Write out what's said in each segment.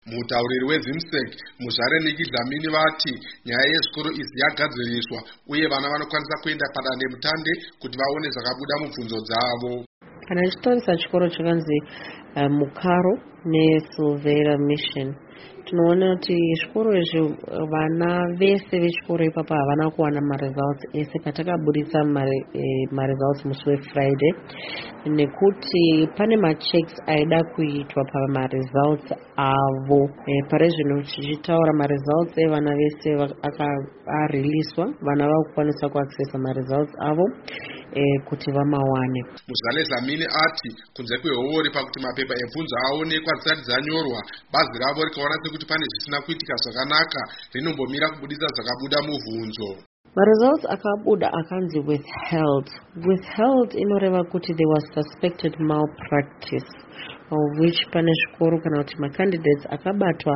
Mutauriri weZimsek Muzvare Niki Dlamini vati nyaya yezvikoro izvi yagadziriswa uye vana vanokwanisa kuenda padandemutande kuti vaone zvakabuda mubvunzo dzavo. Kana tichitarisa chikoro chakanzi Mukaro neSilvera Mission, tinoona kuti zvikoro izvi vana vese vechikoro ipapa havana kuwana maresults ese patakabudisa maresults musi weFriday, nekuti pane machecks aida kuitwa pamaresults avo. Pari zvino tichitaura maresults evana vese ariliswa, vana vakukwanisa kuaccessa maresults avo kuti vamawane. Muzvare Dlamini ati kunze kwehori pakuti mapepa ebvunzo aonekwa dzisati dzanyorwa, bazi ravo rikaona sekuti pane zvisina kuitika zvakanaka rinombomira kubudisa zvakabuda mubvunzo. Results akabuda akanzi withheld inoreva kuti there was suspected malpractice, of which pane zvikoro kana kuti macandidates akabatwa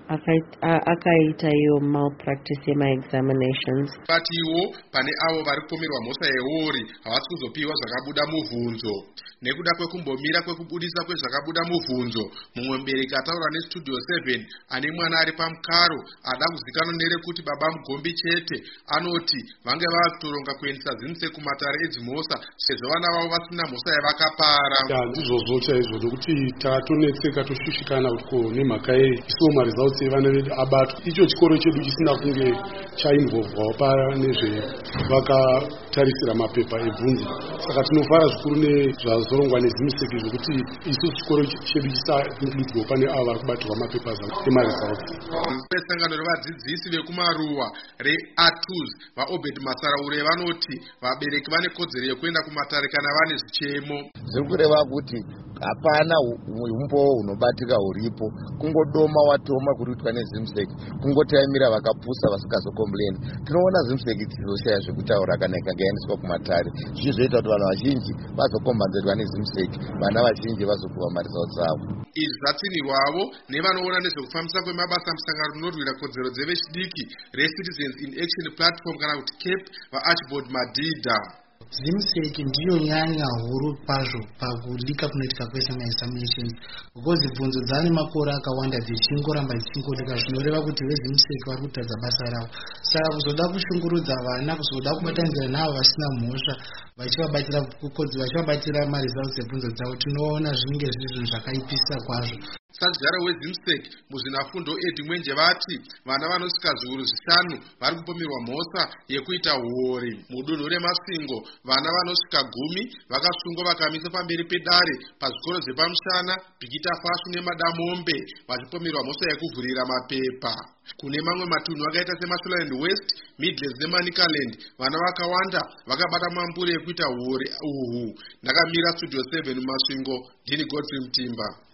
akaita iyo malpractice yemaexaminations. Patiwo pane avo vari kupomerwa mhosva yehori havasi kuzopiwa zvakabuda mubvunzo. Nekuda kwekumbomira kwekubudisa kwezvakabuda mubvunzo, mumwe mubereki ataura neStudio 7 ane mwana ari pamukaro ada kuzikanwa nerekuti baba mugombi chete, anoti vange vava kutoronga kuendesa Zimsek kumatare edzimhosva sezvo vana vavo vasina mhosva yavakapara. Ndizvozvo chaizvo nokuti tatonetseka toshushikana kuti nemhaka yei isiwo maresults evana vedu abatwa. Icho chikoro chedu chisina kunge chainvolvwawo nezvevakatarisira mapepa ebvunzo. Saka tinofara zvikuru nezvazorongwa neZimsek zvokuti isusu chikoro chedu chisainkludwawo pane avo vari kubatirwa mapepa emaresults. Sangano revadzidzisi vekumaruwa reATUS vaObed Masaraure vanoti vabereki vane kodzero yekuenda kumatare kana vane zvichemo. Zviri kureva kuti hapana umbo hunobatika huripo, kungodoma watoma kuruitwa neZimsek, kungotaimira vakapusa vasikazokomplaini. Tinoona Zimsek ichizoshaya zvekutaura kana ikaendeswa kumatare, zvichizoita kuti vanhu vazhinji vazokombanzerwa neZimsek, vana vazhinji vazopiwa maresults avo. Izvi zvatsinirwavo nevanoona nezvekufambisa kwemabasa musangano rinorwira kodzero dzevechidiki reCitizens in Action Platform kana kuti CAP vaArchibald Madhidha. Zimsek ndiyo nyaya huru kwazvo pakulika kunoitika kwemaexaminations, because bvunzo dzane makore akawanda dzichingoramba dzichingodika, zvinoreva kuti veZimsek vari kutadza basa ravo. Saka kuzoda kushungurudza vana, kuzoda kubatanidza navo vasina mhosva vachivabatira maresults ebvunzo dzavo, tinoona zvinenge zviri zvinhu zvakaipisa kwazvo. Sajara weZimsek muzvinafundo Edi Mwenje vati vana vanosvika zviuru 5 vari kupomerwa mhosva yekuita huori. Mudunhu reMasvingo vana vanosvika 10 vakasungwa vakamiswa pamberi pedare pazvikoro zvepamushana, Bhikita Fashu neMadamombe vachipomerwa mhosva yekuvhurira mapepa. Kune mamwe matunhu akaita seMashonaland West, Midlands neManicaland vana vakawanda vakabata mambure ekuita huori uhu. Ndakamira Studio 7 muMasvingo, ndini Godfrey Mutimba.